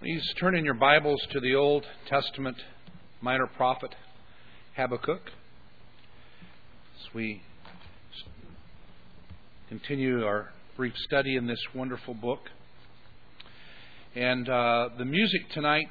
Please turn in your Bibles to the Old Testament minor prophet Habakkuk as we continue our brief study in this wonderful book. And the music tonight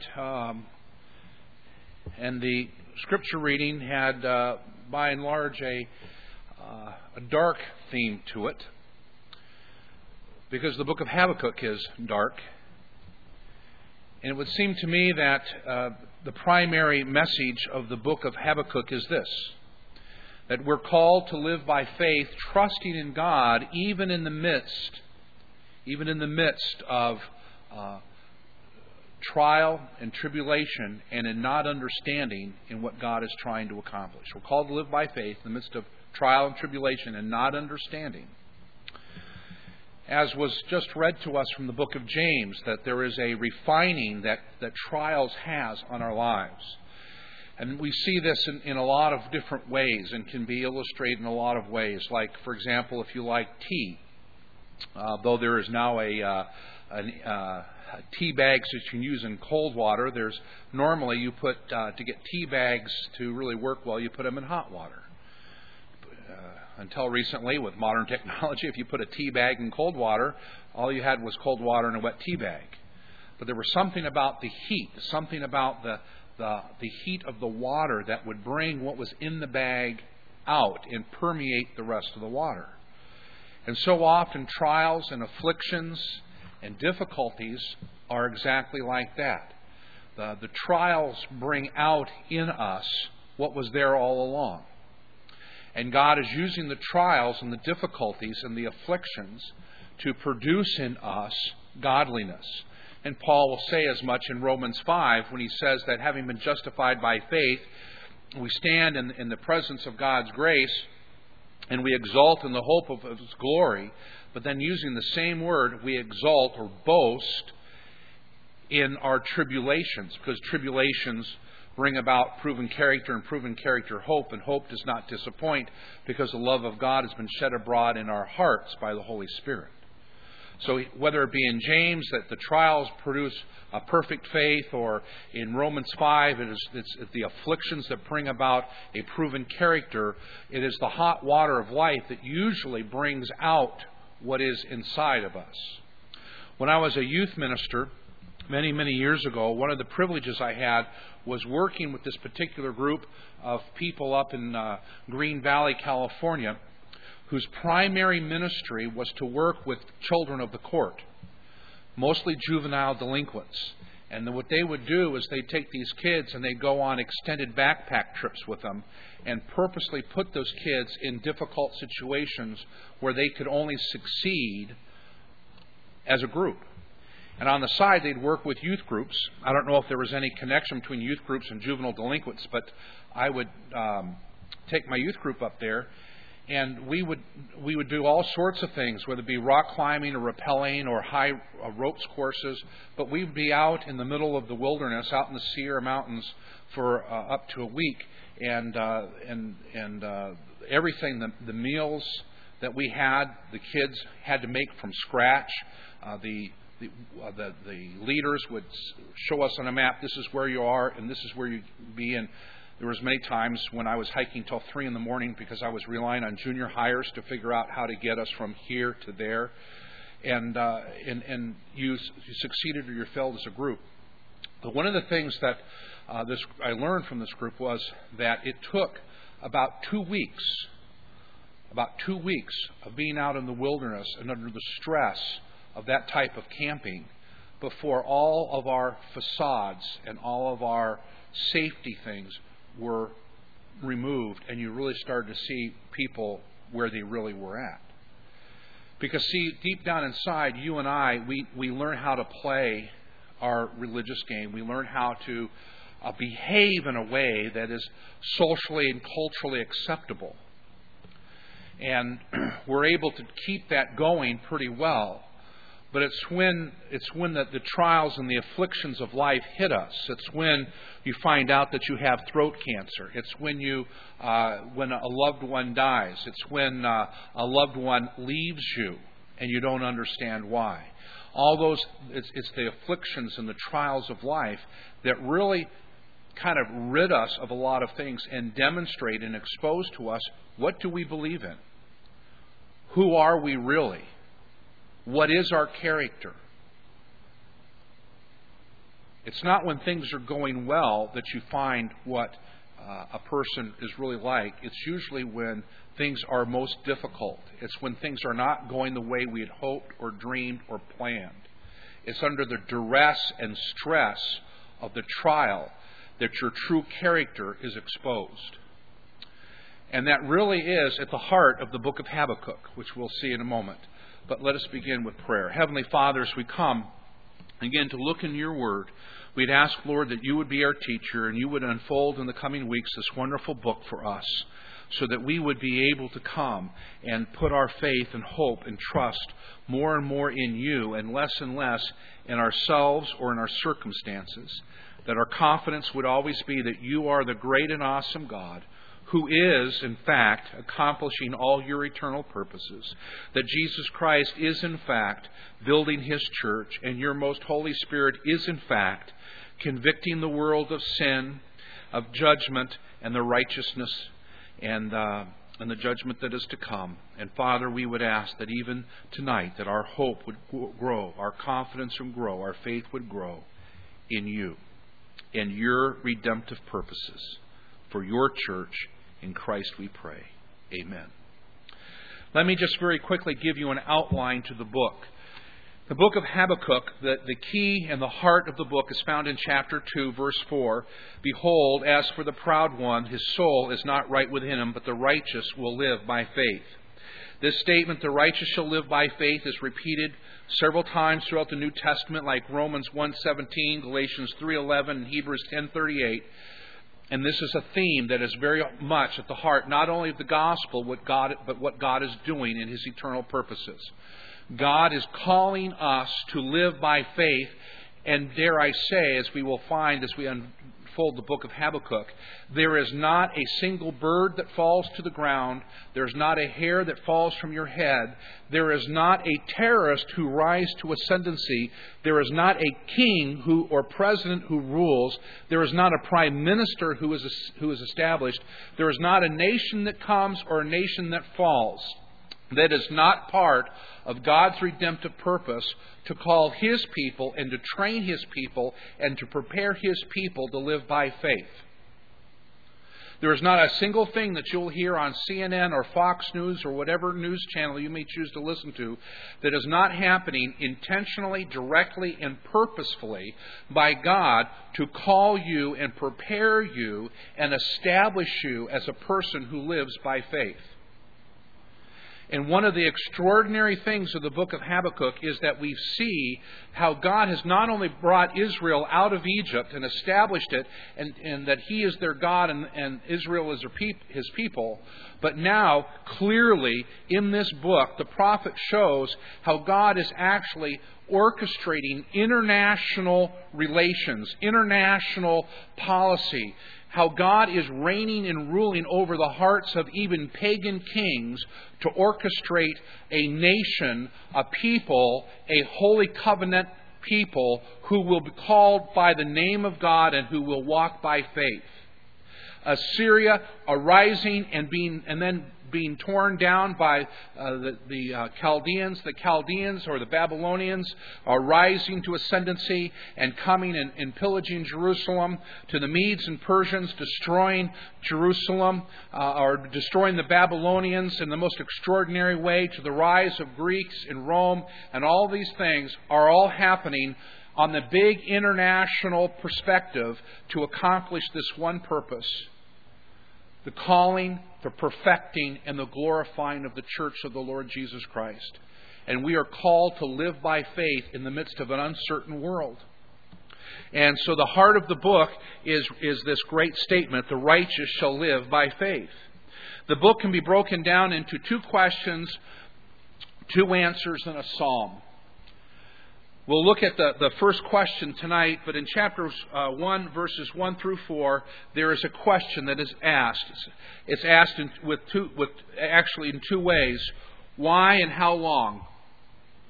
and the scripture reading had, by and large, a dark theme to it, because the book of Habakkuk is dark. And it would seem to me that the primary message of the book of Habakkuk is this: that we're called to live by faith, trusting in God, even in the midst of trial and tribulation, and in not understanding in what God is trying to accomplish. We're called to live by faith in the midst of trial and tribulation and not understanding. As was just read to us from the book of James, that there is a refining that trials has on our lives. And we see this in a lot of different ways and can be illustrated in a lot of ways. Like, for example, if you like tea, though there is now tea bags that you can use in cold water, there's normally you put, to get tea bags to really work well, you put them in hot water. Until recently, with modern technology, if you put a tea bag in cold water, all you had was cold water and a wet tea bag. But there was something about the heat, something about the heat of the water that would bring what was in the bag out and permeate the rest of the water. And so often trials and afflictions and difficulties are exactly like that. The trials bring out in us what was there all along. And God is using the trials and the difficulties and the afflictions to produce in us godliness. And Paul will say as much in Romans 5 when he says that having been justified by faith, we stand in the presence of God's grace and we exult in the hope of His glory. But then using the same word, we exult or boast in our tribulations, because tribulations bring about proven character, and proven character hope, and hope does not disappoint, because the love of God has been shed abroad in our hearts by the Holy Spirit. So whether it be in James that the trials produce a perfect faith, or in Romans 5 it's the afflictions that bring about a proven character, it is the hot water of life that usually brings out what is inside of us. When I was a youth minister many, many years ago, one of the privileges I had was working with this particular group of people up in Green Valley, California, whose primary ministry was to work with children of the court, mostly juvenile delinquents. And what they would do is they'd take these kids and they'd go on extended backpack trips with them and purposely put those kids in difficult situations where they could only succeed as a group. And on the side, they'd work with youth groups. I don't know if there was any connection between youth groups and juvenile delinquents, but I would take my youth group up there, and we would do all sorts of things, whether it be rock climbing or rappelling or high ropes courses. But we'd be out in the middle of the wilderness, out in the Sierra Mountains, for up to a week, and everything, the meals that we had, the kids had to make from scratch. The leaders would show us on a map, this is where you are and this is where you be. And there was many times when I was hiking till 3 a.m. because I was relying on junior hires to figure out how to get us from here to there. And you succeeded or you failed as a group. But one of the things that I learned from this group was that it took about 2 weeks of being out in the wilderness and under the stress of that type of camping before all of our facades and all of our safety things were removed, and you really started to see people where they really were at. Because, see, deep down inside, you and I, we learn how to play our religious game. We learn how to behave in a way that is socially and culturally acceptable. And we're able to keep that going pretty well. But it's when the trials and the afflictions of life hit us. It's when you find out that you have throat cancer. It's when when a loved one dies. It's when a loved one leaves you and you don't understand why. all those, it's the afflictions and the trials of life that really kind of rid us of a lot of things and demonstrate and expose to us, what do we believe in? Who are we really? What is our character? It's not when things are going well that you find what a person is really like. It's usually when things are most difficult. It's when things are not going the way we had hoped or dreamed or planned. It's under the duress and stress of the trial that your true character is exposed. And that really is at the heart of the book of Habakkuk, which we'll see in a moment. But let us begin with prayer. Heavenly Father, as we come again to look in your word, we'd ask, Lord, that you would be our teacher and you would unfold in the coming weeks this wonderful book for us, so that we would be able to come and put our faith and hope and trust more and more in you and less in ourselves or in our circumstances. That our confidence would always be that you are the great and awesome God who is, in fact, accomplishing all your eternal purposes. That Jesus Christ is, in fact, building His church, and your most Holy Spirit is, in fact, convicting the world of sin, of judgment, and the righteousness and the judgment that is to come. And Father, we would ask that even tonight that our hope would grow, our confidence would grow, our faith would grow in you and your redemptive purposes for your church. In Christ we pray. Amen. Let me just very quickly give you an outline to the book. The book of Habakkuk, the key and the heart of the book is found in chapter 2, verse 4. Behold, as for the proud one, his soul is not right within him, but the righteous will live by faith. This statement, the righteous shall live by faith, is repeated several times throughout the New Testament, like Romans 1:17, Galatians 3:11, and Hebrews 10:38. And this is a theme that is very much at the heart, not only of the gospel, but what God is doing in His eternal purposes. God is calling us to live by faith, and dare I say, as we will find as we unfold the book of Habakkuk, there is not a single bird that falls to the ground. There's not a hair that falls from your head. There is not a terrorist who rises to ascendancy. There is not a king or president who rules. There is not a prime minister who is established. There is not a nation that comes or a nation that falls that is not part of God's redemptive purpose to call His people and to train His people and to prepare His people to live by faith. There is not a single thing that you'll hear on CNN or Fox News or whatever news channel you may choose to listen to that is not happening intentionally, directly, and purposefully by God to call you and prepare you and establish you as a person who lives by faith. And one of the extraordinary things of the book of Habakkuk is that we see how God has not only brought Israel out of Egypt and established it, and that He is their God and Israel is His people, but now clearly in this book the prophet shows how God is actually orchestrating international relations, international policy. How God is reigning and ruling over the hearts of even pagan kings to orchestrate a nation, a people, a holy covenant people who will be called by the name of God and who will walk by faith. Assyria arising and then being torn down by the Chaldeans. The Chaldeans or the Babylonians are rising to ascendancy and coming and pillaging Jerusalem, to the Medes and Persians destroying Jerusalem or destroying the Babylonians in the most extraordinary way, to the rise of Greeks in Rome. And all these things are all happening on the big international perspective to accomplish this one purpose: the calling, the perfecting, and the glorifying of the church of the Lord Jesus Christ. And we are called to live by faith in the midst of an uncertain world. And so the heart of the book is this great statement: the righteous shall live by faith. The book can be broken down into 2 questions, 2 answers, and a psalm. We'll look at the first question tonight, but in chapters 1, verses 1 through 4, there is a question that is asked. It's asked in 2 ways. Why and how long?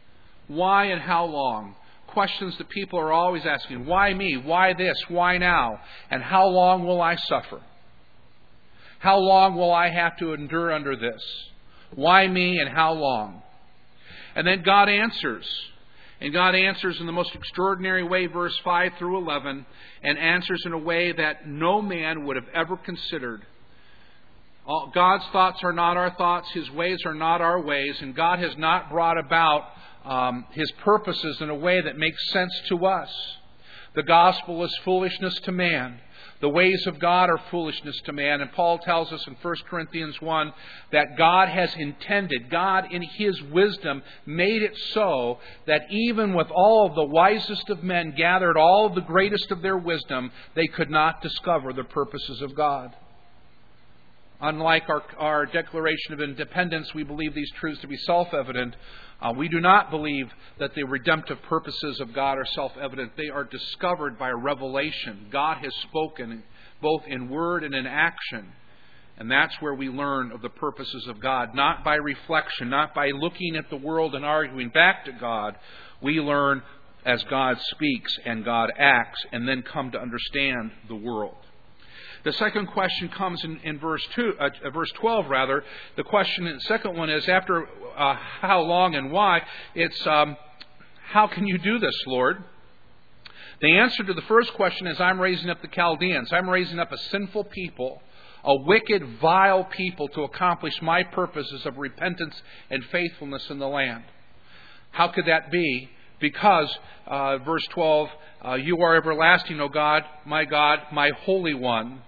Why and how long? Questions that people are always asking. Why me? Why this? Why now? And how long will I suffer? How long will I have to endure under this? Why me and how long? And then God answers. And God answers in the most extraordinary way, verse 5 through 11, and answers in a way that no man would have ever considered. God's thoughts are not our thoughts. His ways are not our ways. And God has not brought about His purposes in a way that makes sense to us. The gospel is foolishness to man. The ways of God are foolishness to man. And Paul tells us in 1 Corinthians 1 that God has intended, God in His wisdom made it so that even with all of the wisest of men gathered all of the greatest of their wisdom, they could not discover the purposes of God. Unlike our Declaration of Independence, we believe these truths to be self-evident. We do not believe that the redemptive purposes of God are self-evident. They are discovered by revelation. God has spoken both in word and in action. And that's where we learn of the purposes of God. Not by reflection, not by looking at the world and arguing back to God. We learn as God speaks and God acts, and then come to understand the world. The second question comes in verse 12. The second one is after how long and why. It's how can you do this, Lord? The answer to the first question is I'm raising up the Chaldeans. I'm raising up a sinful people, a wicked, vile people to accomplish my purposes of repentance and faithfulness in the land. How could that be? Because, verse 12, you are everlasting, O God, my Holy One.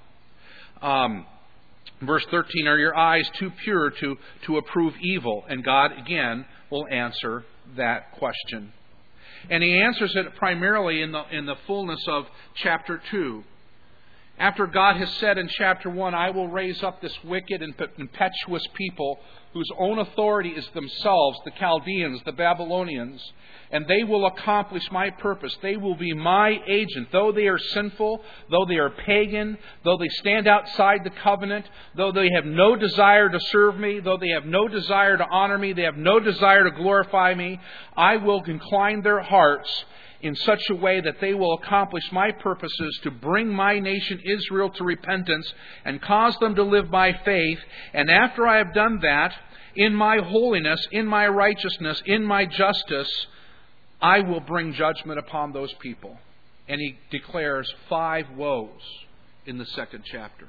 Verse 13, are your eyes too pure to approve evil? And God, again, will answer that question. And He answers it primarily in the fullness of chapter 2. After God has said in chapter 1, I will raise up this wicked and impetuous people whose own authority is themselves, the Chaldeans, the Babylonians, and they will accomplish my purpose. They will be my agent. Though they are sinful, though they are pagan, though they stand outside the covenant, though they have no desire to serve me, though they have no desire to honor me, they have no desire to glorify me, I will incline their hearts in such a way that they will accomplish my purposes to bring my nation Israel to repentance and cause them to live by faith. And after I have done that, in my holiness, in my righteousness, in my justice, I will bring judgment upon those people. And He declares 5 woes in the second chapter.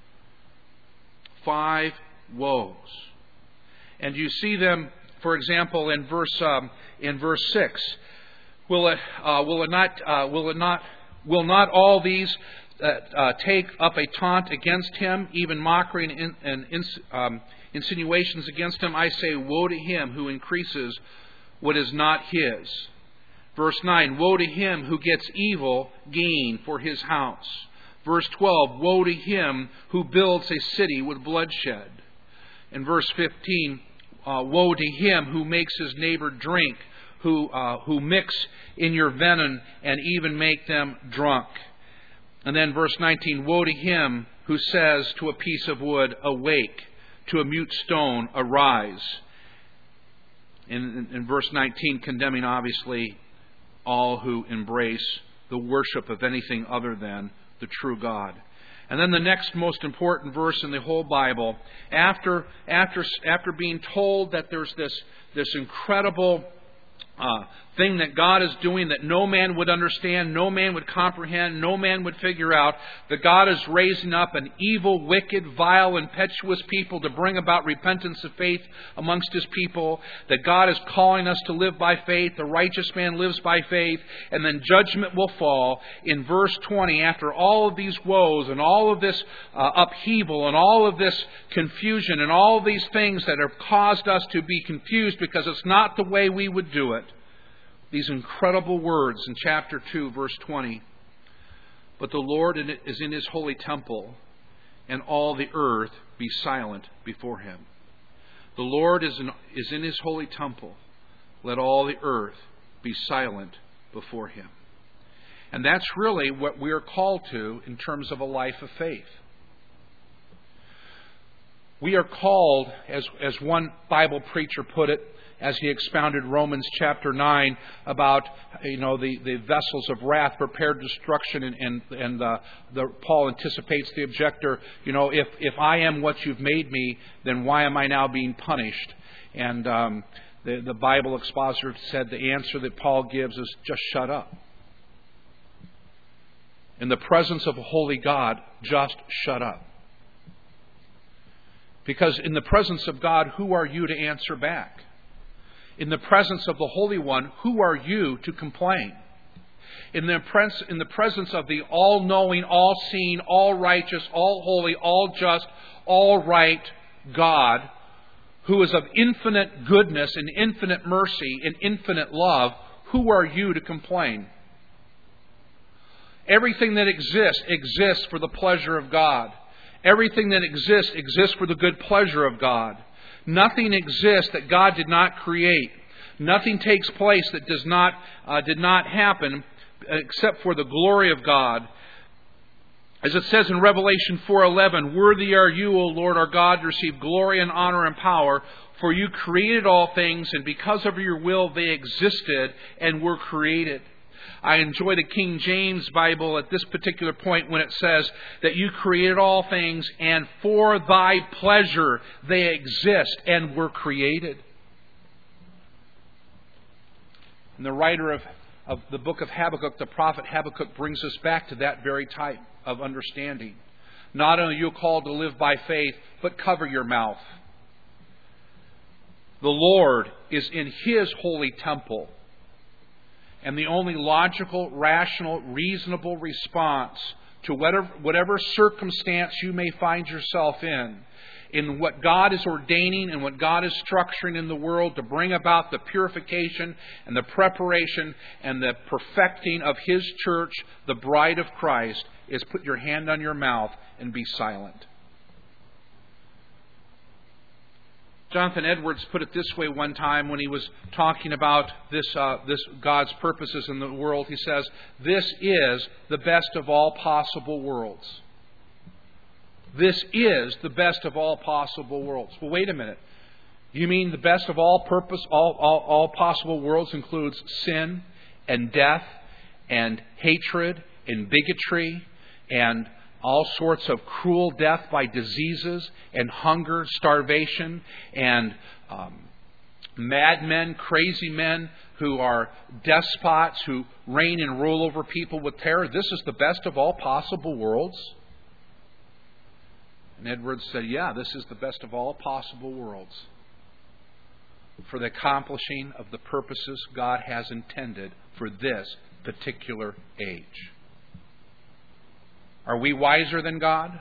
5 woes. And you see them, for example, in verse 6. Will not all these take up a taunt against him, even mockery and insinuations against him? I say, woe to him who increases what is not his. Verse 9, woe to him who gets evil gain for his house. Verse 12, woe to him who builds a city with bloodshed. In verse 15, woe to him who makes his neighbor drink, who mix in your venom and even make them drunk. And then verse 19, woe to him who says to a piece of wood, awake, to a mute stone, arise. In verse 19, condemning obviously all who embrace the worship of anything other than the true God. And then the next most important verse in the whole Bible, after being told that there's this incredible thing that God is doing that no man would understand, no man would comprehend, no man would figure out, that God is raising up an evil, wicked, vile, impetuous people to bring about repentance of faith amongst His people, that God is calling us to live by faith, the righteous man lives by faith, and then judgment will fall. In verse 20, after all of these woes and all of this upheaval and all of this confusion and all of these things that have caused us to be confused because it's not the way we would do it, these incredible words in chapter 2, verse 20. But the Lord is in His holy temple, and all the earth be silent before Him. The Lord is in His holy temple. Let all the earth be silent before Him. And that's really what we are called to in terms of a life of faith. We are called, as one Bible preacher put it, as he expounded Romans chapter 9 about, the vessels of wrath, prepared destruction, and Paul anticipates the objector, if I am what you've made me, then why am I now being punished? And the Bible expositor said the answer that Paul gives is just shut up. In the presence of a holy God, just shut up. Because in the presence of God, who are you to answer back? In the presence of the Holy One, who are you to complain? In the presence of the all-knowing, all-seeing, all-righteous, all-holy, all-just, all-right God, who is of infinite goodness and infinite mercy and infinite love, who are you to complain? Everything that exists for the pleasure of God. Everything that exists for the good pleasure of God. Nothing exists that God did not create. Nothing takes place that did not happen except for the glory of God. As it says in Revelation 4:11, "Worthy are you, O Lord our God, to receive glory and honor and power, for you created all things, and because of your will they existed and were created." I enjoy the King James Bible at this particular point when it says that you created all things and for thy pleasure they exist and were created. And the writer of the book of Habakkuk, the prophet Habakkuk, brings us back to that very type of understanding. Not only are you called to live by faith, but cover your mouth. The Lord is in His holy temple. And the only logical, rational, reasonable response to whatever circumstance you may find yourself in what God is ordaining and what God is structuring in the world to bring about the purification and the preparation and the perfecting of His church, the bride of Christ, is put your hand on your mouth and be silent. Jonathan Edwards put it this way one time when he was talking about this God's purposes in the world. He says, "This is the best of all possible worlds." This is the best of all possible worlds. Well, wait a minute. You mean the best of all possible worlds includes sin and death and hatred and bigotry and all sorts of cruel death by diseases and hunger, starvation, and madmen, crazy men who are despots who reign and rule over people with terror? This is the best of all possible worlds? And Edwards said, yeah, this is the best of all possible worlds for the accomplishing of the purposes God has intended for this particular age. Are we wiser than God?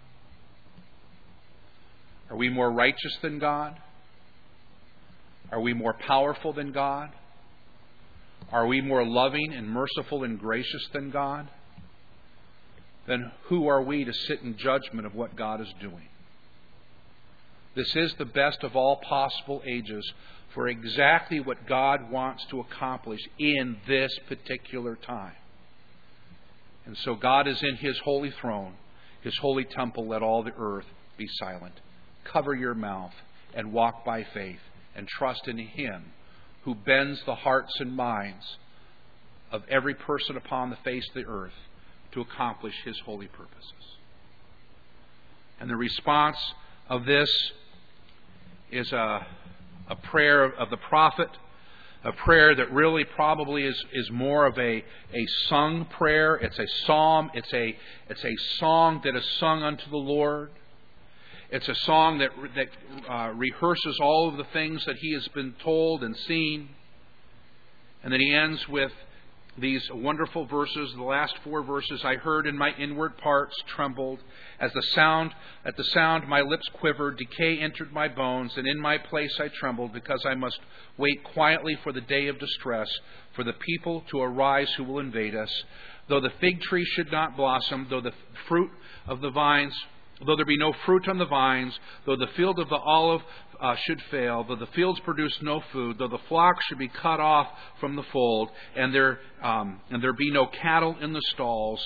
Are we more righteous than God? Are we more powerful than God? Are we more loving and merciful and gracious than God? Then who are we to sit in judgment of what God is doing? This is the best of all possible ages for exactly what God wants to accomplish in this particular time. And so God is in His holy throne, His holy temple. Let all the earth be silent. Cover your mouth and walk by faith and trust in Him who bends the hearts and minds of every person upon the face of the earth to accomplish His holy purposes. And the response of this is a prayer of the prophet, a prayer that really probably is more of a sung prayer. It's a psalm. It's a song that is sung unto the Lord. It's a song that rehearses all of the things that he has been told and seen. And then he ends with these wonderful verses, the last 4 verses. I heard and my inward parts trembled. At the sound my lips quivered, decay entered my bones, and in my place I trembled, because I must wait quietly for the day of distress, for the people to arise who will invade us. Though the fig tree should not blossom, though the fruit of the vines, though there be no fruit on the vines, though the field of the olive should fail, though the fields produce no food, though the flock should be cut off from the fold, and there be no cattle in the stalls.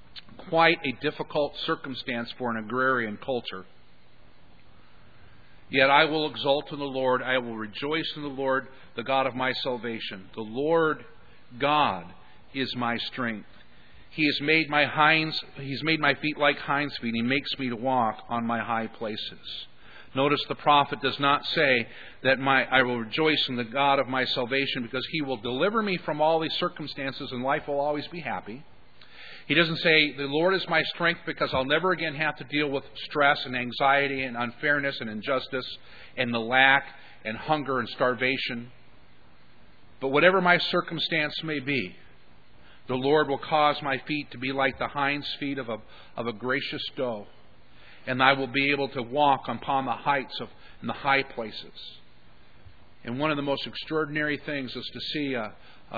Quite a difficult circumstance for an agrarian culture. Yet I will exult in the Lord. I will rejoice in the Lord, the God of my salvation. The Lord God is my strength. He has made He's made my feet like hinds' feet. He makes me to walk on my high places. Notice the prophet does not say that I will rejoice in the God of my salvation because He will deliver me from all these circumstances and life will always be happy. He doesn't say the Lord is my strength because I'll never again have to deal with stress and anxiety and unfairness and injustice and the lack and hunger and starvation. But whatever my circumstance may be, the Lord will cause my feet to be like the hinds' feet of a gracious doe. And I will be able to walk upon the heights and the high places. And one of the most extraordinary things is to see a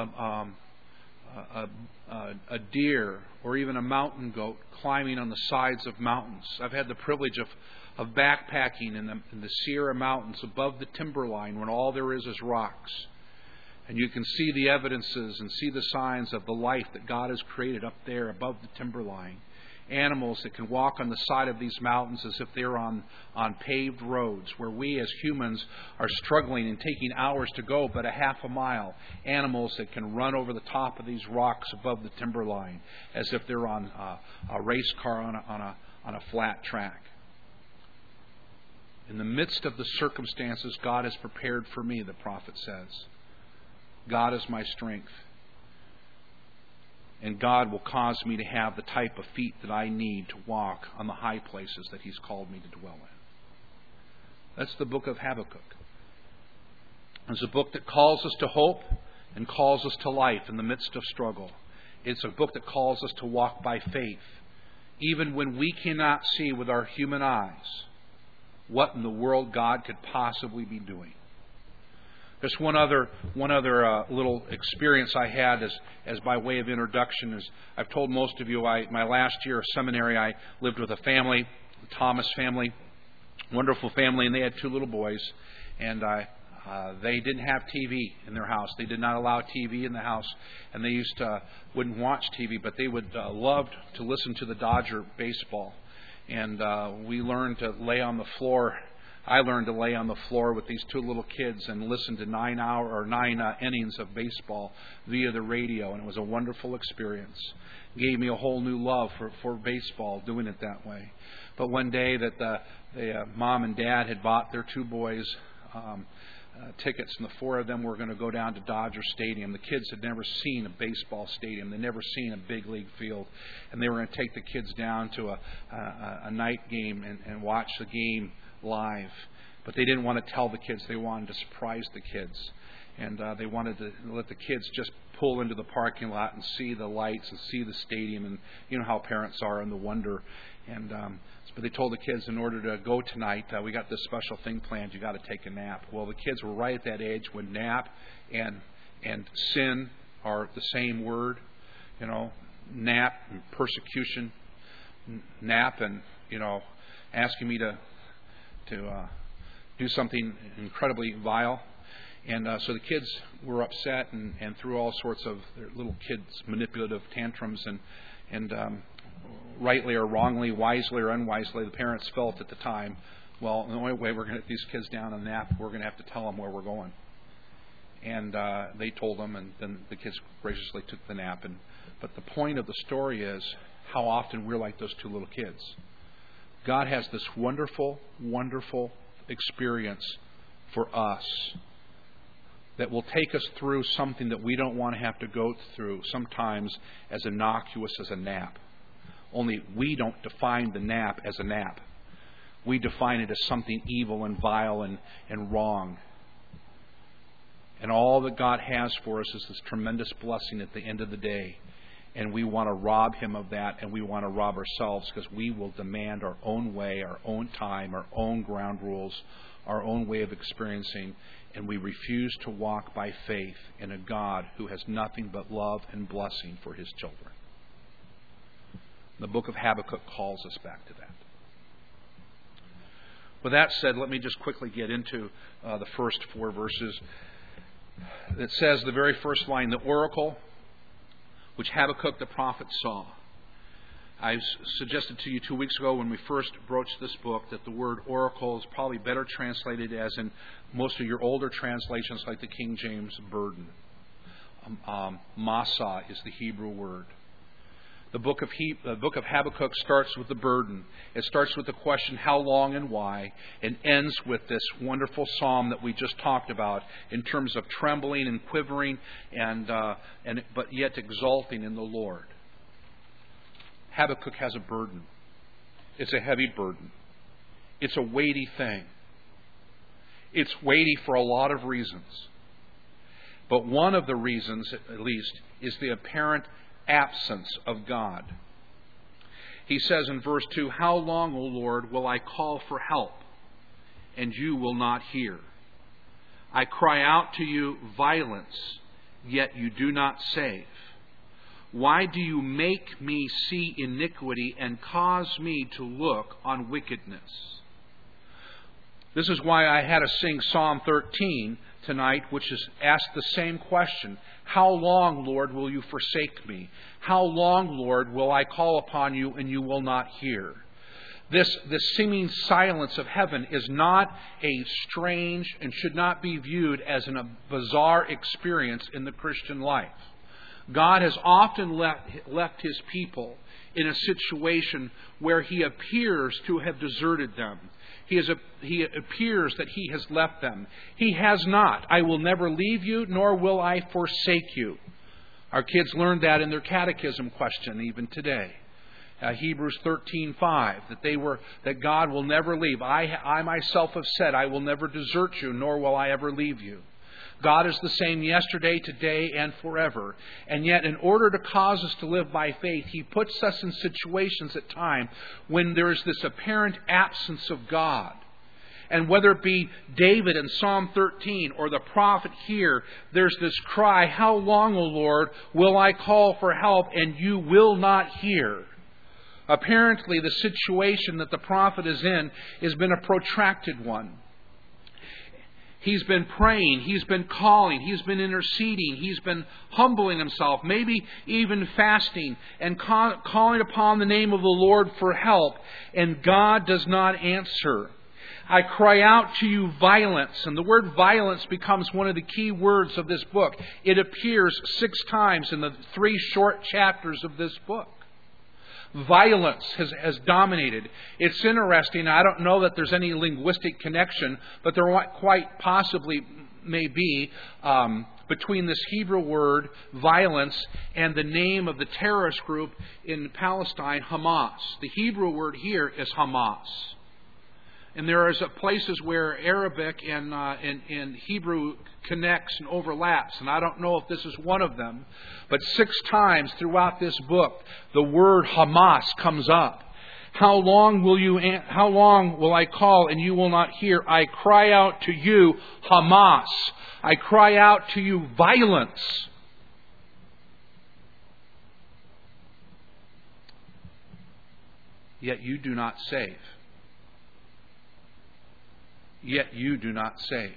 deer or even a mountain goat climbing on the sides of mountains. I've had the privilege of backpacking in the Sierra Mountains above the timberline when all there is rocks. And you can see the evidences and see the signs of the life that God has created up there above the timberline. Animals that can walk on the side of these mountains as if they're on paved roads, where we as humans are struggling and taking hours to go but a half a mile. Animals that can run over the top of these rocks above the timberline as if they're on a race car on a flat track. In the midst of the circumstances God has prepared for me, the prophet says, God is my strength. And God will cause me to have the type of feet that I need to walk on the high places that He's called me to dwell in. That's the book of Habakkuk. It's a book that calls us to hope and calls us to life in the midst of struggle. It's a book that calls us to walk by faith, even when we cannot see with our human eyes what in the world God could possibly be doing. Just one other little experience I had as by way of introduction is I've told most of you my last year of seminary I lived with a family, the Thomas family, wonderful family, and they had 2 little boys, and they didn't have TV in their house. They did not allow TV in the house, and they wouldn't watch TV, but they would love to listen to the Dodger baseball, and we learned to lay on the floor. I learned to lay on the floor with these 2 little kids and listen to 9 innings of baseball via the radio, and it was a wonderful experience. It gave me a whole new love for baseball, doing it that way. But one day that the mom and dad had bought their 2 boys tickets, and the 4 of them were going to go down to Dodger Stadium. The kids had never seen a baseball stadium. They'd never seen a big league field. And they were going to take the kids down to a night game and watch the game live. But they didn't want to tell the kids. They wanted to surprise the kids. And they wanted to let the kids just pull into the parking lot and see the lights and see the stadium. And you know how parents are and the wonder. And but they told the kids, in order to go tonight, we got this special thing planned. You got to take a nap. Well, the kids were right at that age when nap and sin are the same word. You know, nap and persecution, nap and asking me to do something incredibly vile. And so the kids were upset and threw all sorts of their little kids' manipulative tantrums and rightly or wrongly, wisely or unwisely, the parents felt at the time, well, the only way we're going to get these kids down and nap, we're going to have to tell them where we're going. And they told them, and then the kids graciously took the nap. But the point of the story is how often we're like those 2 little kids. God has this wonderful, wonderful experience for us that will take us through something that we don't want to have to go through, sometimes as innocuous as a nap. Only we don't define the nap as a nap. We define it as something evil and vile and wrong. And all that God has for us is this tremendous blessing at the end of the day. And we want to rob Him of that, and we want to rob ourselves because we will demand our own way, our own time, our own ground rules, our own way of experiencing. And we refuse to walk by faith in a God who has nothing but love and blessing for His children. The book of Habakkuk calls us back to that. With that said, let me just quickly get into the first 4 verses. It says, the very first line, the oracle which Habakkuk the prophet saw. I suggested to you 2 weeks ago when we first broached this book that the word oracle is probably better translated as in most of your older translations like the King James burden. Masa is the Hebrew word. The book of Habakkuk starts with the burden. It starts with the question, how long and why, and ends with this wonderful psalm that we just talked about in terms of trembling and quivering but yet exulting in the Lord. Habakkuk has a burden. It's a heavy burden. It's a weighty thing. It's weighty for a lot of reasons. But one of the reasons, at least, is the apparent absence of God. He says in verse 2, "How long, O Lord, will I call for help, and you will not hear? I cry out to you violence, yet you do not save. Why do you make me see iniquity and cause me to look on wickedness?" This is why I had to sing Psalm 13 tonight, which is asked the same question. How long, Lord, will you forsake me? How long, Lord, will I call upon you and you will not hear? This seeming silence of heaven is not a strange and should not be viewed as a bizarre experience in the Christian life. God has often left His people in a situation where He appears to have deserted them. He appears that He has left them. He has not. I will never leave you, nor will I forsake you. Our kids learned that in their catechism question even today. Hebrews 13:5, that God will never leave. I myself have said, I will never desert you, nor will I ever leave you. God is the same yesterday, today, and forever. And yet, in order to cause us to live by faith, He puts us in situations at times when there is this apparent absence of God. And whether it be David in Psalm 13 or the prophet here, there's this cry, how long, O Lord, will I call for help and you will not hear? Apparently, the situation that the prophet is in has been a protracted one. He's been praying, he's been calling, he's been interceding, he's been humbling himself, maybe even fasting and calling upon the name of the Lord for help, and God does not answer. I cry out to you violence, and the word violence becomes one of the key words of this book. It appears 6 times in the 3 short chapters of this book. Violence has dominated. It's interesting. I don't know that there's any linguistic connection, but there quite possibly may be between this Hebrew word, violence, and the name of the terrorist group in Palestine, Hamas. The Hebrew word here is Hamas. And there are places where Arabic and Hebrew connects and overlaps. And I don't know if this is one of them. But 6 times throughout this book, the word Hamas comes up. How long will I call and you will not hear? I cry out to you, Hamas. I cry out to you, violence. Yet you do not save. Yet you do not save.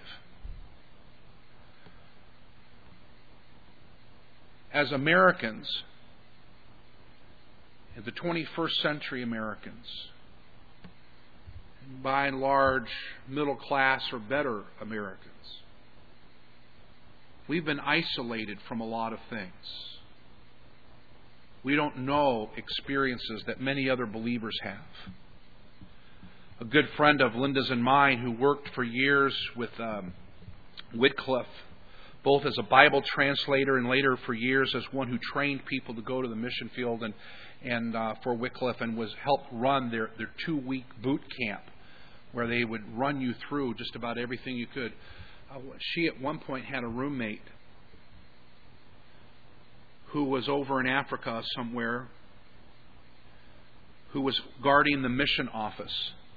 As Americans, in the 21st century Americans, by and large, middle class or better Americans, we've been isolated from a lot of things. We don't know experiences that many other believers have. A good friend of Linda's and mine who worked for years with Wycliffe, both as a Bible translator and later for years as one who trained people to go to the mission field and for Wycliffe, and was helped run their 2-week boot camp where they would run you through just about everything you could. She at one point had a roommate who was over in Africa somewhere, who was guarding the mission office.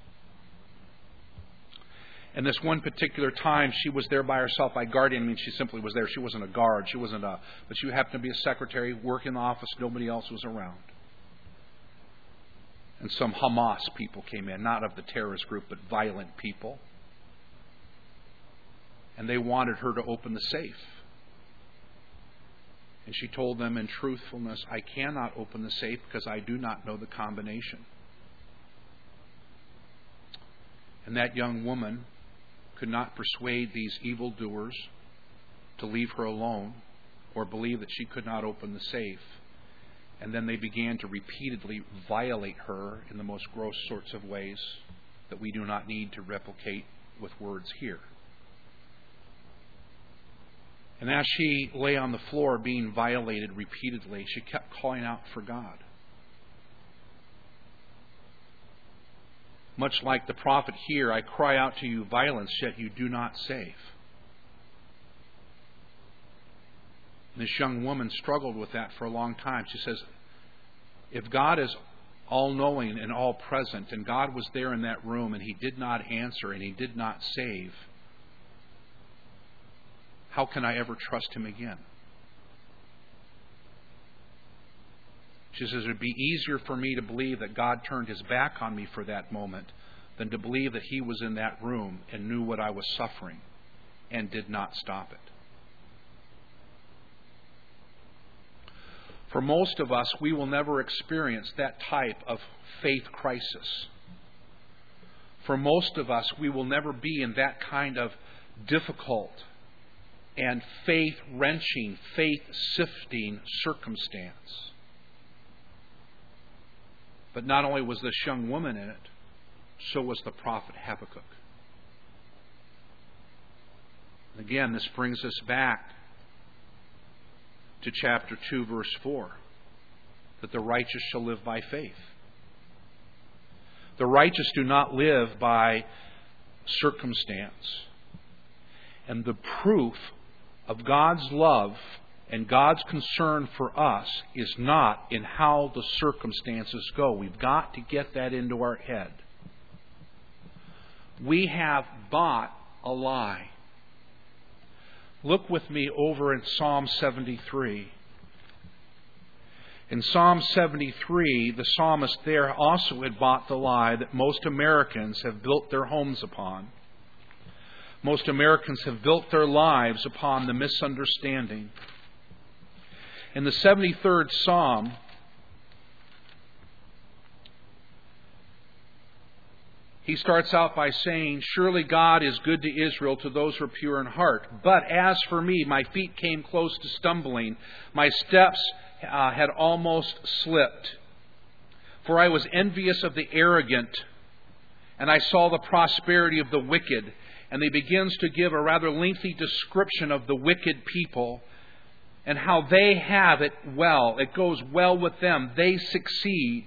And this one particular time, she was there by herself. By guardian, I mean she simply was there. She wasn't a guard. But she happened to be a secretary, work in the office. Nobody else was around. And some Hamas people came in, not of the terrorist group, but violent people. And they wanted her to open the safe. And she told them in truthfulness, I cannot open the safe because I do not know the combination. And that young woman could not persuade these evildoers to leave her alone or believe that she could not open the safe. And then they began to repeatedly violate her in the most gross sorts of ways that we do not need to replicate with words here. And as she lay on the floor being violated repeatedly, she kept calling out for God. Much like the prophet here, I cry out to you violence, yet you do not save. This young woman struggled with that for a long time. She says, if God is all-knowing and all-present, and God was there in that room, and He did not answer, and He did not save, how can I ever trust Him again? She says, it would be easier for me to believe that God turned His back on me for that moment than to believe that He was in that room and knew what I was suffering and did not stop it. For most of us, we will never experience that type of faith crisis. For most of us, we will never be in that kind of difficult and faith-wrenching, faith-sifting circumstance. But not only was this young woman in it, so was the prophet Habakkuk. Again, this brings us back to chapter 2, verse 4, that the righteous shall live by faith. The righteous do not live by circumstance. And the proof of God's love and God's concern for us is not in how the circumstances go. We've got to get that into our head. We have bought a lie. Look with me over in Psalm 73. In Psalm 73, the psalmist there also had bought the lie that most Americans have built their homes upon. Most Americans have built their lives upon the misunderstanding. In the 73rd Psalm, he starts out by saying, surely God is good to Israel, to those who are pure in heart. But as for me, my feet came close to stumbling. My steps had almost slipped. For I was envious of the arrogant, and I saw the prosperity of the wicked. And he begins to give a rather lengthy description of the wicked people and how they have it well. It goes well with them. They succeed.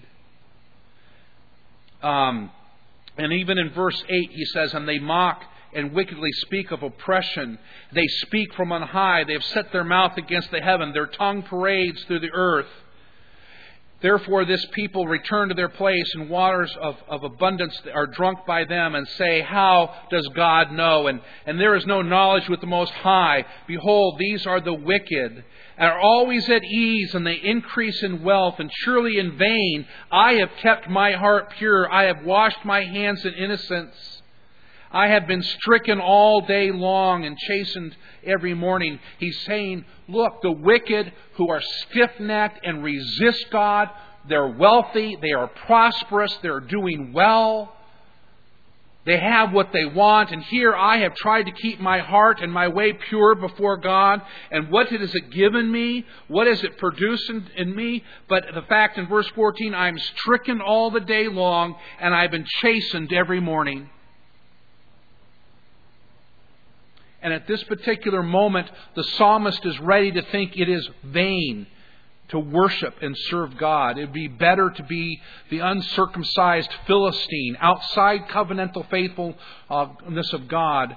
And even in verse 8 he says, and they mock and wickedly speak of oppression. They speak from on high. They have set their mouth against the heaven. Their tongue parades through the earth. Therefore this people return to their place, and waters of abundance are drunk by them, and say, how does God know? And there is no knowledge with the Most High. Behold, these are the wicked, and are always at ease, and they increase in wealth, and surely in vain I have kept my heart pure. I have washed my hands in innocence. I have been stricken all day long and chastened every morning. He's saying, look, the wicked who are stiff-necked and resist God, they're wealthy, they are prosperous, they're doing well. They have what they want. And here I have tried to keep my heart and my way pure before God. And what has it given me? What has it produced in me? But the fact in verse 14, I'm stricken all the day long and I've been chastened every morning. And at this particular moment, the psalmist is ready to think it is vain to worship and serve God. It would be better to be the uncircumcised Philistine, outside covenantal faithfulness of God.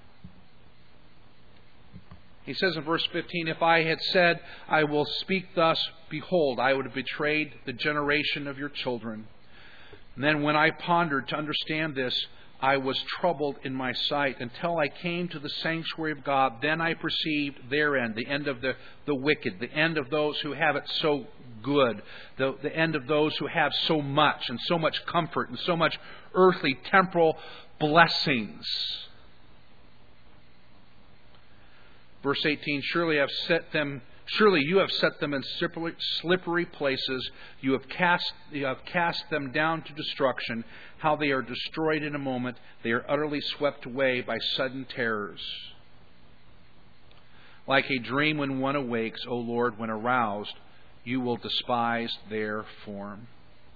He says in verse 15, if I had said, I will speak thus, behold, I would have betrayed the generation of your children. And then when I pondered to understand this, I was troubled in my sight until I came to the sanctuary of God. Then I perceived their end, the end of the wicked, the end of those who have it so good, the end of those who have so much and so much comfort and so much earthly, temporal blessings. Verse 18, surely I've set them Surely you have set them in slippery places. You have cast them down to destruction. How they are destroyed in a moment. They are utterly swept away by sudden terrors. Like a dream when one awakes, O Lord, when aroused, you will despise their form.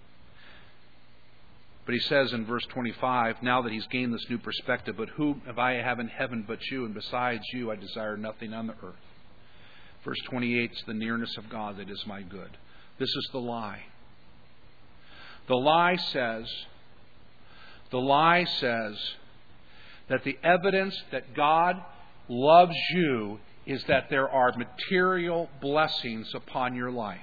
But he says in verse 25, now that he's gained this new perspective, but who have I have in heaven but you, and besides you I desire nothing on the earth. Verse 28, it's the nearness of God that is my good. This is the lie. The lie says that the evidence that God loves you is that there are material blessings upon your life.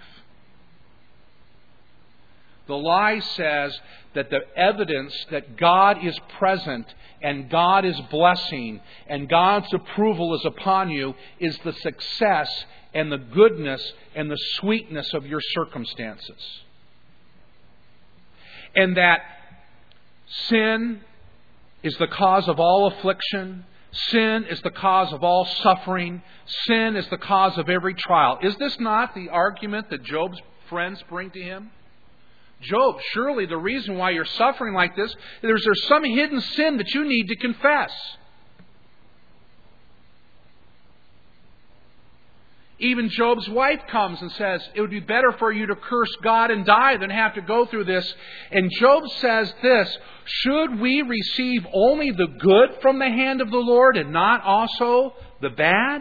The lie says that the evidence that God is present and God is blessing and God's approval is upon you is the success and the goodness and the sweetness of your circumstances. And that sin is the cause of all affliction. Sin is the cause of all suffering. Sin is the cause of every trial. Is this not the argument that Job's friends bring to him? Job, surely the reason why you're suffering like this, there's some hidden sin that you need to confess. Even Job's wife comes and says, it would be better for you to curse God and die than have to go through this. And Job says this, should we receive only the good from the hand of the Lord and not also the bad?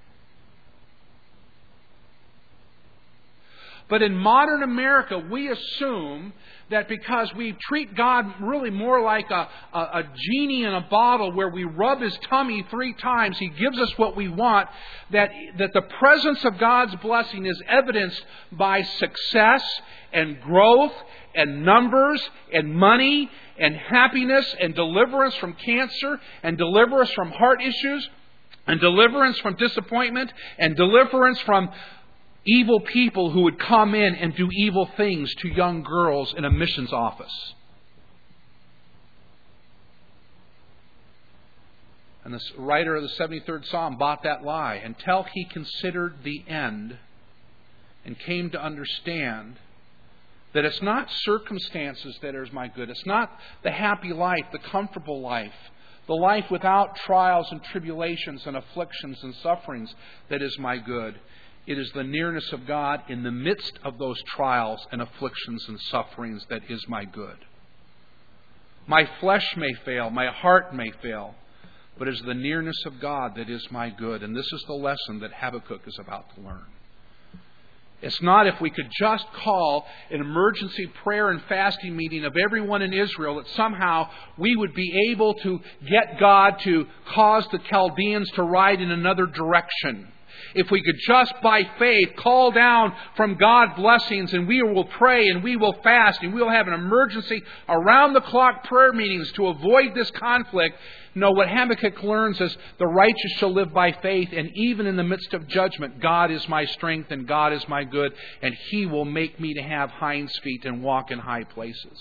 But in modern America, we assume that because we treat God really more like a genie in a bottle where we rub His tummy 3 times, He gives us what we want, that the presence of God's blessing is evidenced by success and growth and numbers and money and happiness and deliverance from cancer and deliverance from heart issues and deliverance from disappointment and deliverance from evil people who would come in and do evil things to young girls in a missions office. And the writer of the 73rd Psalm bought that lie until he considered the end and came to understand that it's not circumstances that is my good. It's not the happy life, the comfortable life, the life without trials and tribulations and afflictions and sufferings that is my good. It is the nearness of God in the midst of those trials and afflictions and sufferings that is my good. My flesh may fail, my heart may fail, but it is the nearness of God that is my good. And this is the lesson that Habakkuk is about to learn. It's not if we could just call an emergency prayer and fasting meeting of everyone in Israel that somehow we would be able to get God to cause the Chaldeans to ride in another direction. If we could just by faith call down from God blessings and we will pray and we will fast and we will have an emergency around-the-clock prayer meetings to avoid this conflict. No, what Habakkuk learns is the righteous shall live by faith, and even in the midst of judgment, God is my strength and God is my good, and He will make me to have hinds feet and walk in high places.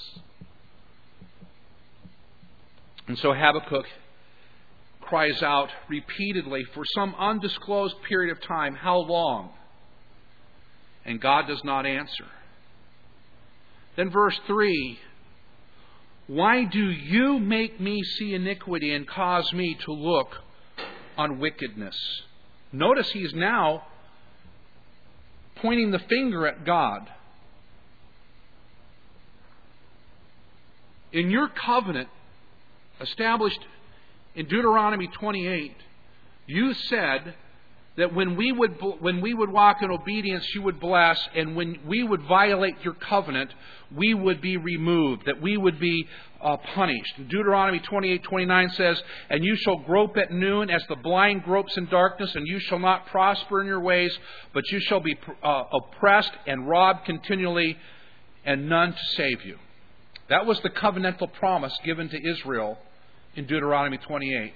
And so Habakkuk cries out repeatedly for some undisclosed period of time, how long? And God does not answer. Then verse 3, why do you make me see iniquity and cause me to look on wickedness? Notice he's now pointing the finger at God. In your covenant established in Deuteronomy 28, you said that when we would walk in obedience, you would bless, and when we would violate your covenant, we would be removed, that we would be punished. Deuteronomy 28:29 says, and you shall grope at noon as the blind gropes in darkness, and you shall not prosper in your ways, but you shall be oppressed and robbed continually, and none to save you. That was the covenantal promise given to Israel in Deuteronomy 28.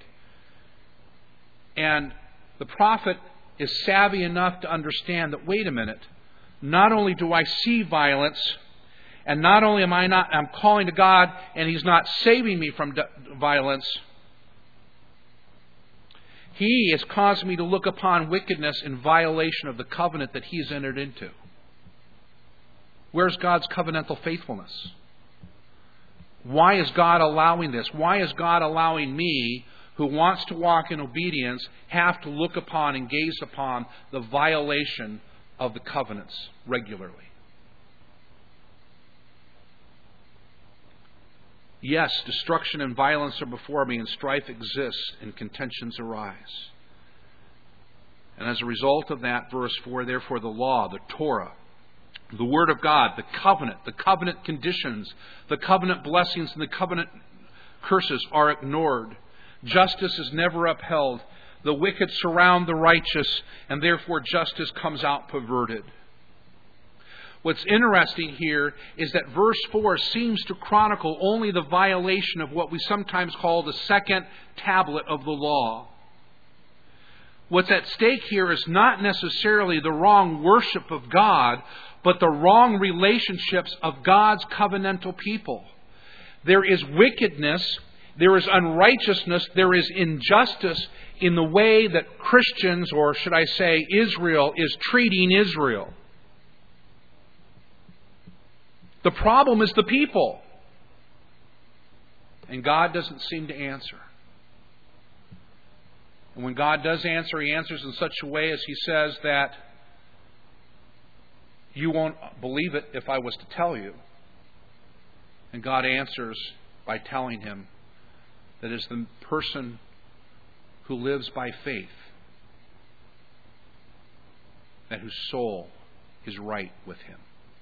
And the prophet is savvy enough to understand that, wait a minute, not only do I see violence, and not only I'm calling to God and He's not saving me from violence, He has caused me to look upon wickedness in violation of the covenant that He's entered into. Where's God's covenantal faithfulness? Why is God allowing this? Why is God allowing me, who wants to walk in obedience, have to look upon and gaze upon the violation of the covenants regularly? Yes, destruction and violence are before me, and strife exists, and contentions arise. And as a result of that, verse 4, therefore the law, the Torah, the Word of God, the covenant conditions, the covenant blessings, and the covenant curses are ignored. Justice is never upheld. The wicked surround the righteous, and therefore justice comes out perverted. What's interesting here is that verse 4 seems to chronicle only the violation of what we sometimes call the second tablet of the law. What's at stake here is not necessarily the wrong worship of God, but the wrong relationships of God's covenantal people. There is wickedness, there is unrighteousness, there is injustice in the way that Christians, or should I say Israel, is treating Israel. The problem is the people. And God doesn't seem to answer. And when God does answer, He answers in such a way as He says that you won't believe it if I was to tell you. And God answers by telling him that it's the person who lives by faith that whose soul is right with Him.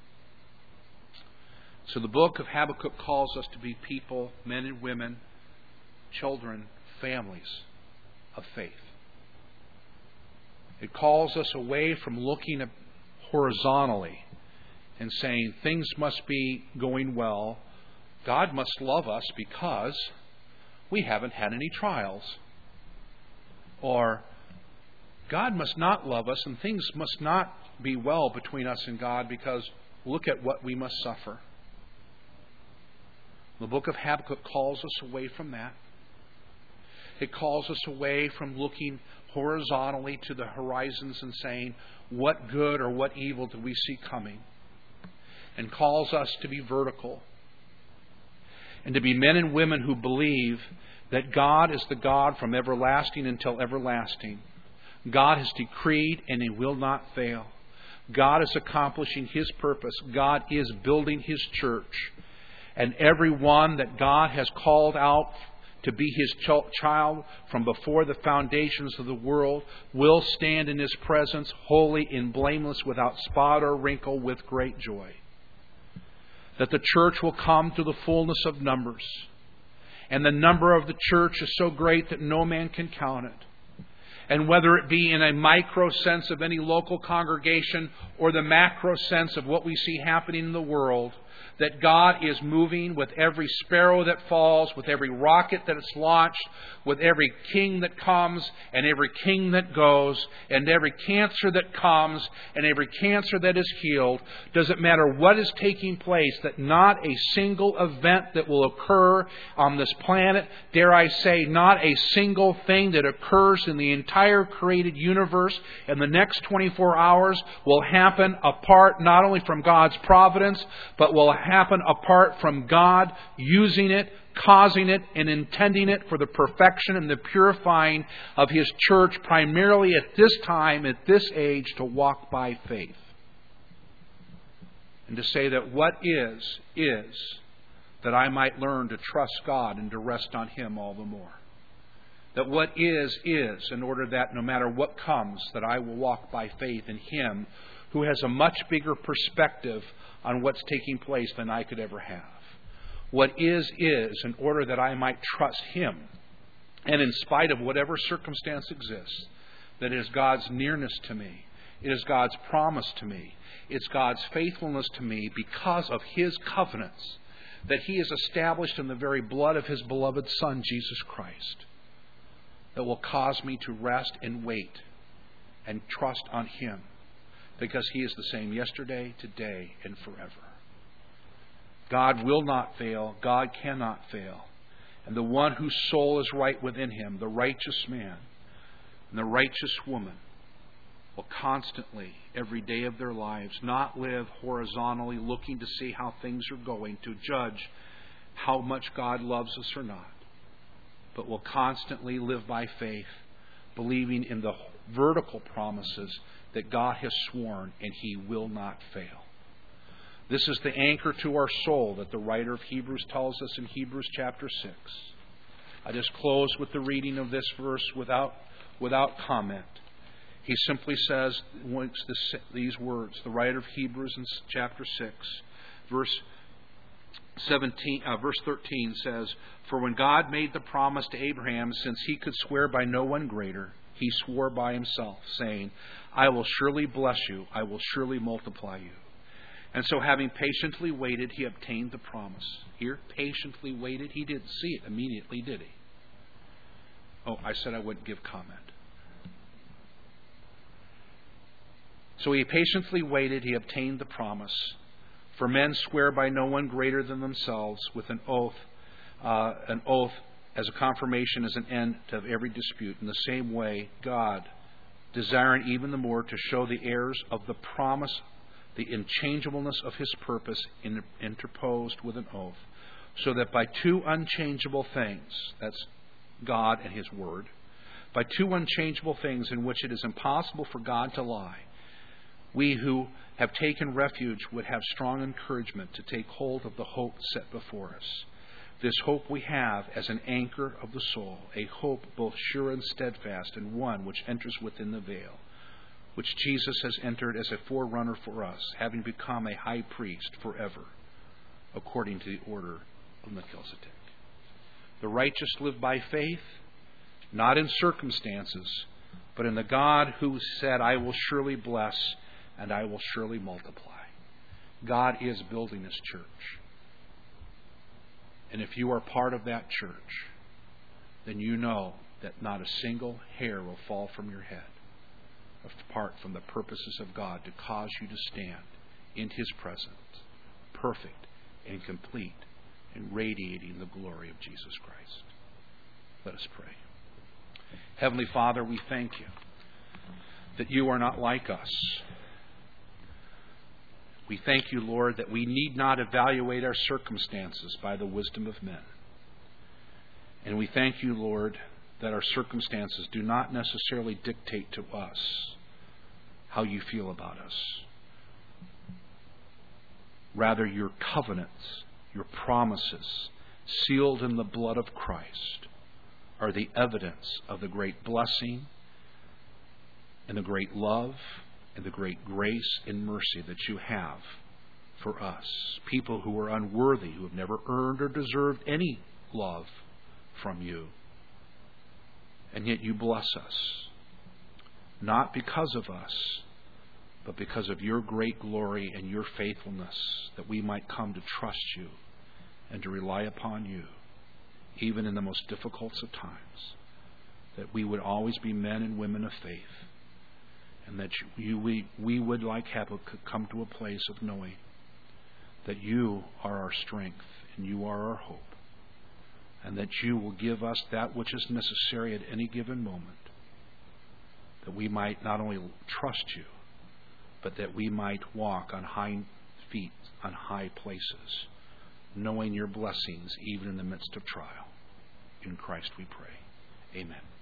So the book of Habakkuk calls us to be people, men and women, children, families of faith. It calls us away from looking horizontally and saying things must be going well. God must love us because we haven't had any trials. Or God must not love us and things must not be well between us and God because look at what we must suffer. The book of Habakkuk calls us away from that. It calls us away from looking horizontally to the horizons and saying, what good or what evil do we see coming? And calls us to be vertical. And to be men and women who believe that God is the God from everlasting until everlasting. God has decreed and He will not fail. God is accomplishing His purpose. God is building His church. And everyone that God has called out to be His child from before the foundations of the world will stand in His presence holy and blameless, without spot or wrinkle, with great joy. That the church will come to the fullness of numbers. And the number of the church is so great that no man can count it. And whether it be in a micro sense of any local congregation or the macro sense of what we see happening in the world, that God is moving with every sparrow that falls, with every rocket that is launched, with every king that comes and every king that goes, and every cancer that comes and every cancer that is healed. Doesn't matter what is taking place, that not a single event that will occur on this planet, dare I say, not a single thing that occurs in the entire created universe in the next 24 hours will happen apart not only from God's providence, but will happen apart from God using it, causing it, and intending it for the perfection and the purifying of His church, primarily at this time, at this age, to walk by faith. And to say that what is, that I might learn to trust God and to rest on Him all the more. That what is, in order that no matter what comes, that I will walk by faith in Him who has a much bigger perspective on what's taking place than I could ever have. What is, in order that I might trust Him. And in spite of whatever circumstance exists, that it is God's nearness to me. It is God's promise to me. It's God's faithfulness to me because of His covenants that He has established in the very blood of His beloved Son, Jesus Christ, that will cause me to rest and wait and trust on Him. Because He is the same yesterday, today, and forever. God will not fail. God cannot fail. And the one whose soul is right within him, the righteous man, And the righteous woman will constantly, every day of their lives, not live horizontally looking to see how things are going, to judge how much God loves us or not, but will constantly live by faith, believing in the vertical promises that God has sworn, and He will not fail. This is the anchor to our soul that the writer of Hebrews tells us in Hebrews chapter 6. I just close with the reading of this verse without comment. He simply says these words. The writer of Hebrews in chapter 6, verse 13 says, "For when God made the promise to Abraham, since he could swear by no one greater, he swore by himself, saying, 'I will surely bless you, I will surely multiply you.' And so having patiently waited, he obtained the promise." Here, patiently waited. He didn't see it immediately, did he? Oh, I said I wouldn't give comment. So he patiently waited, he obtained the promise. For men swear by no one greater than themselves, with an oath as a confirmation, as an end to every dispute. In the same way, God, desiring even the more to show the heirs of the promise the unchangeableness of His purpose, interposed with an oath, so that by two unchangeable things, that's God and His Word, by two unchangeable things in which it is impossible for God to lie, we who have taken refuge would have strong encouragement to take hold of the hope set before us. This hope we have as an anchor of the soul, a hope both sure and steadfast, and one which enters within the veil, which Jesus has entered as a forerunner for us, having become a high priest forever, according to the order of Melchizedek. The righteous live by faith, not in circumstances, but in the God who said, "I will surely bless and I will surely multiply." God is building His church. And if you are part of that church, then you know that not a single hair will fall from your head apart from the purposes of God to cause you to stand in His presence, perfect and complete and radiating the glory of Jesus Christ. Let us pray. Heavenly Father, we thank You that You are not like us. We thank You, Lord, that we need not evaluate our circumstances by the wisdom of men. And we thank You, Lord, that our circumstances do not necessarily dictate to us how You feel about us. Rather, Your covenants, Your promises, sealed in the blood of Christ, are the evidence of the great blessing and the great love and the great grace and mercy that You have for us, people who are unworthy, who have never earned or deserved any love from You. And yet You bless us, not because of us, but because of Your great glory and Your faithfulness, that we might come to trust You and to rely upon You, even in the most difficult of times, that we would always be men and women of faith, and that we would, like Habakkuk, come to a place of knowing that You are our strength and You are our hope, and that You will give us that which is necessary at any given moment, that we might not only trust You, but that we might walk on high feet, on high places, knowing Your blessings even in the midst of trial. In Christ we pray. Amen.